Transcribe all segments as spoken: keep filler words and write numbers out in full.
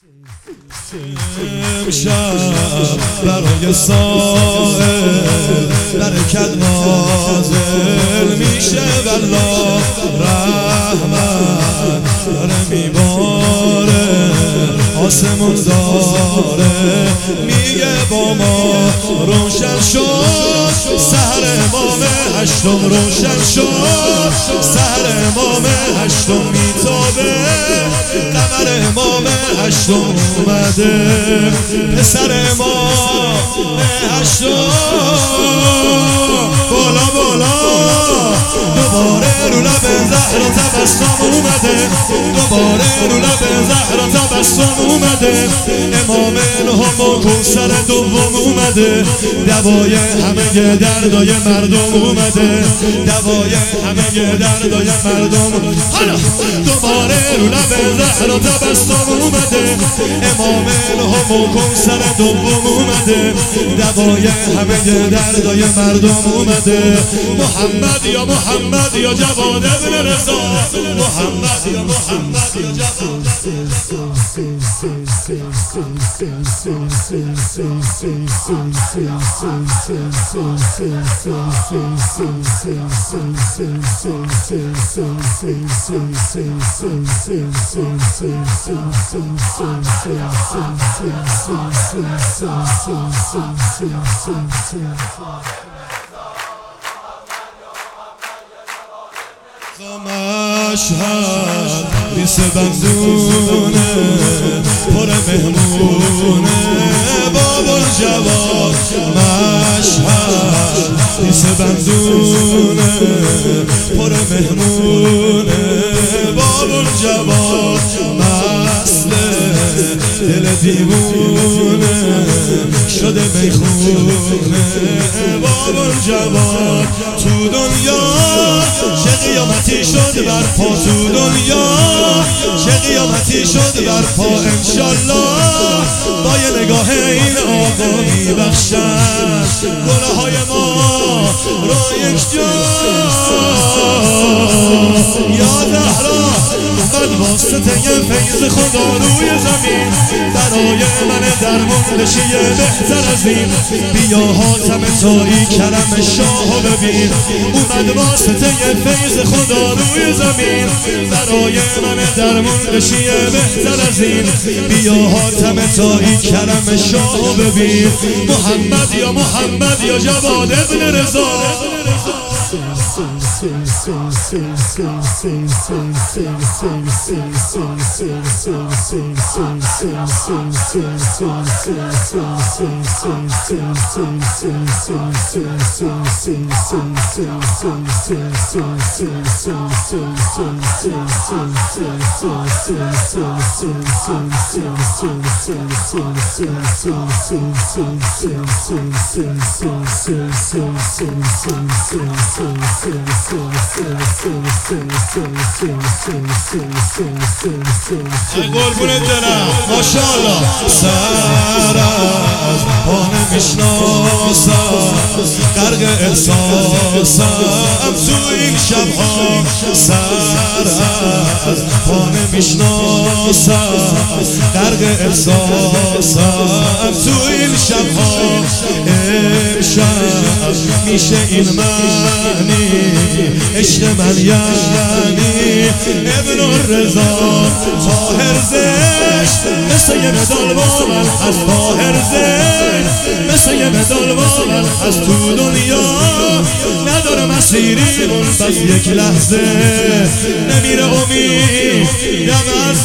امشب برای سائل برکت نازل میشه والله رحمت داره میباره آسمون داره میگه با ما روشن شد سحر امام هشتم روشن شد سحر امام هشتم میتابه قمر امام هشتم اومده پسر امام هشتم بالا بالا دوباره رو لب زهرا تبسم اومده دوباره رو لب زهرا تبسم اومده امام نهم و کوثر دوم اومده دوای همه دردای مردم اومده دوای همه دردای مردم حالا دوباره رو لب زهرا تبسم اومده امام نهم و کوثر دوم اومده دوای همه دردای مردم اومده محمد یا محمد یا جواد ابن رضا محمد یا محمد یا جواد مشهد بیست بندونه پر مهمونه بابا جواد مشهد بیست بندونه پر مهمونه بابا جواد مسته دل دیوونه شده میخونه بابا جواد تو دنیا چه قیامتی شد بر پا تو دنیا چه قیامتی شد بر پا انشالله با یه نگاه این آقا میبخشن گله های ما رو یک جا یا زهرا من واسطه فیض خدا روی زمین برای من درمون بشی بهتر از این بیا حاتم تایی کرم شاه ببین اومد واسطه فیض خدا روی زمین برای من درمون بشی بهتر از این بیا حاتم تایی کرم شاه ببین محمد یا محمد یا جواد ابن رضا قربونت دلم ماشاءالله سر از پا نمیشناسم غرق احساسم تو این شبها سر از پا نمیشناسم غرق احساسم تو این شبها امشب میشه این معنی عشق من یعنی ابن رضا طاهر زشت مثل یه مدال بامن از طاهر زشت مثل یه مدال بامن از تو دنیا نداره مسیری من بس یک لحظه نمیره امید دم از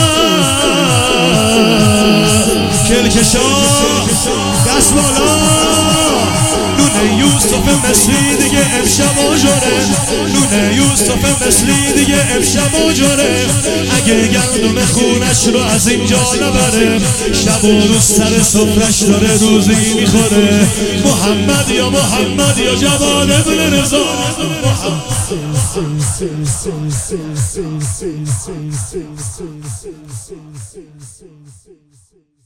دست کلکشا دست بالا نونه یوسف مصری دیگه امشب آجاره نونه یوسف مصری دیگه امشب آجاره اگه گندم خونش رو از اینجا نبره شب و روز سر سفرش داره روزی میخوره محمد یا محمد یا جواد ابن رضا محمد